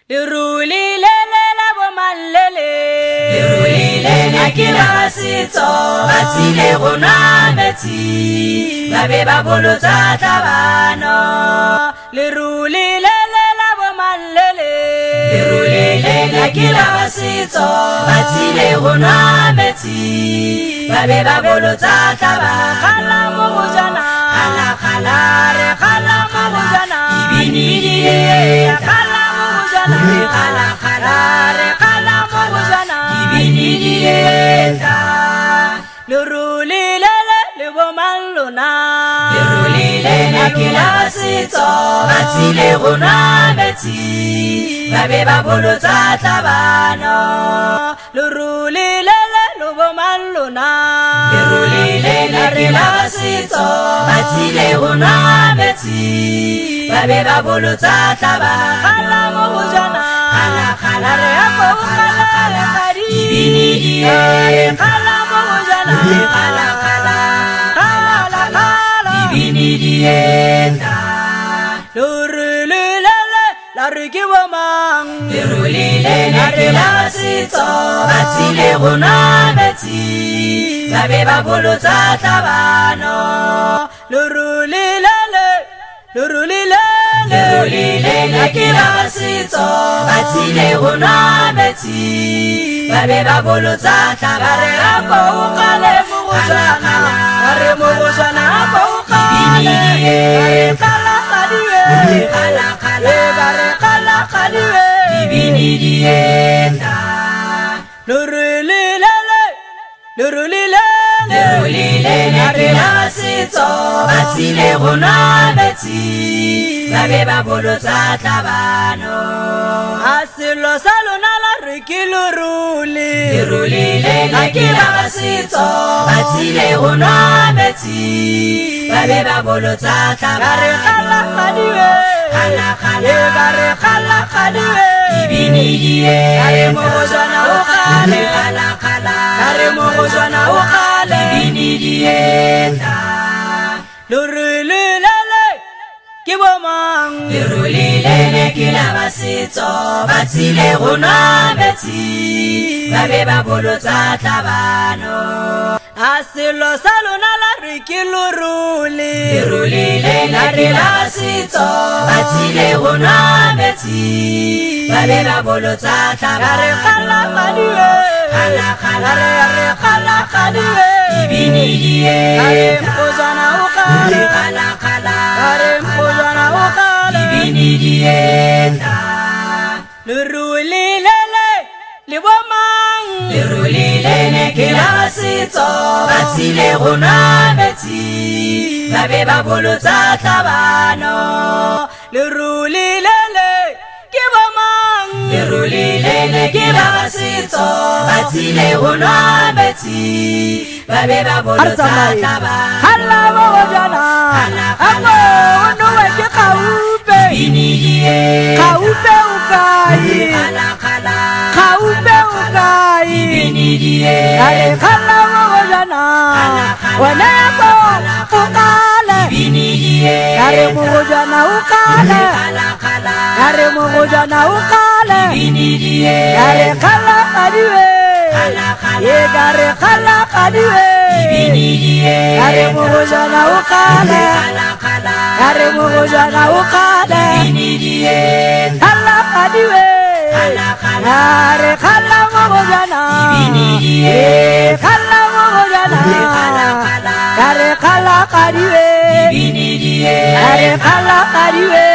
Leruli lele la bomalele Leruli lele ke la setso ba tsile gona metsi ba be ba bolotsa tabano Leruli lele la bomalele Leruli lele ke la setso ba tsile gona metsi ba be ba bolotsa tabano khala mo bojana khala re khala mo bojana ibini die khala mo bojana khala re khala mo bojana ibini die Leruli lele le bomallona Leruli lele ke la setso ba tsile gona metsi ba be ba bolotsa tabano Leruli lele le bomallona Leruli lele ke la setso ba tsile gona metsi ba be ba bolotsa tabano khala mo bojana khala re ako khala kadi ibini die khala mo bojana khala khala ibini die Leruli lele la re ke bomang Leruli lele ke la setso ba tsile gona metsi ba be ba bolotsa tabano Leruli lele Leruli lele Leruli lele ke la setso ba tsile gona metsi ba be ba bolotsa re ako tabano kale mo bojana re mo bojana ako kale re khala kadiwe khala re khala kadiwe ibini die Leruli lele Leruli lele Leruli lele ke la setso ba tsile gona metsi ba be ba bolotsa tabano asilo sa lona la re ke leruli Leruli lele ke la setso ba tsile gona metsi ba be ba bolotsa re khala tabano kadiwe re khala kadiwe ibini die re mo bojana o kale re mo bojana o kale ibini die Leruli lele ke bomang Leruli lele ke la setso ba tsile gona metsi ba be ba bolotsa tabano asilo sa lona la re ke leruli Leruli lele ke la setso ba tsile gona metsi ba be ba bolotsa re khala tabano kadiwe re khala kadiwe ibini die re mo bojana o kale re mo bojana o kale ibini die Leruli lele le bomang Leruli lele ke la setso ba tsile gona metsi ba be ba bolotsa tabano Leruli lele ke bomang Leruli lele ke la setso ba tsile gona metsi ba be ba bolotsa tabano hala mo bojana ako no we ke kaupe ibini die kaupe ukai kaupe ukai ibini die ale khala mo bojana wena ko ukale ibini die are mo bojana ukale are mo bojana ukale ibini die are khala kadiwe ye gare khala kadiwe ibini die are mo bojana ukale are mo bojana ukale ibini die khala kadiwe are khala mo bojana ibini die khala mo bojana are khala kadiwe ibini die are khala kadiwe